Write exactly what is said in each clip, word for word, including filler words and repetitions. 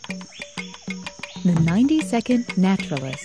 The ninety second Naturalist.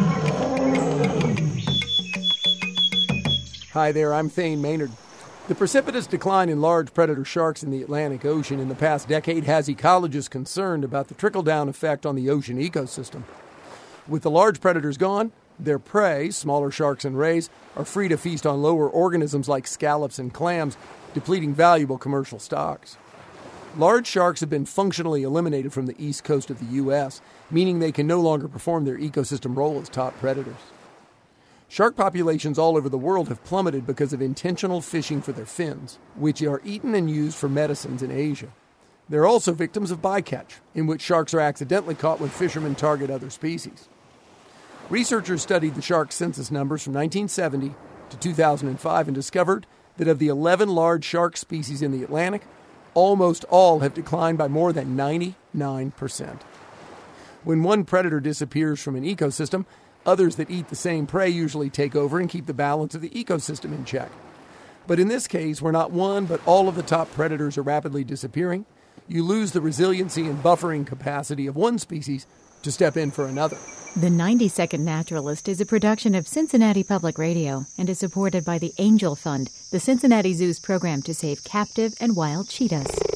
Hi there, I'm Thane Maynard. The precipitous decline in large predator sharks in the Atlantic Ocean in the past decade has ecologists concerned about the trickle-down effect on the ocean ecosystem. With the large predators gone, their prey, smaller sharks and rays, are free to feast on lower organisms like scallops and clams, depleting valuable commercial stocks. Large sharks have been functionally eliminated from the east coast of the U S, meaning they can no longer perform their ecosystem role as top predators. Shark populations all over the world have plummeted because of intentional fishing for their fins, which are eaten and used for medicines in Asia. They're also victims of bycatch, in which sharks are accidentally caught when fishermen target other species. Researchers studied the shark census numbers from nineteen seventy to two thousand five and discovered that of the eleven large shark species in the Atlantic, almost all have declined by more than ninety-nine percent. When one predator disappears from an ecosystem, others that eat the same prey usually take over and keep the balance of the ecosystem in check. But in this case, where not one but all of the top predators are rapidly disappearing, you lose the resiliency and buffering capacity of one species to step in for another. The ninety second Naturalist is a production of Cincinnati Public Radio and is supported by the Angel Fund, the Cincinnati Zoo's program to save captive and wild cheetahs.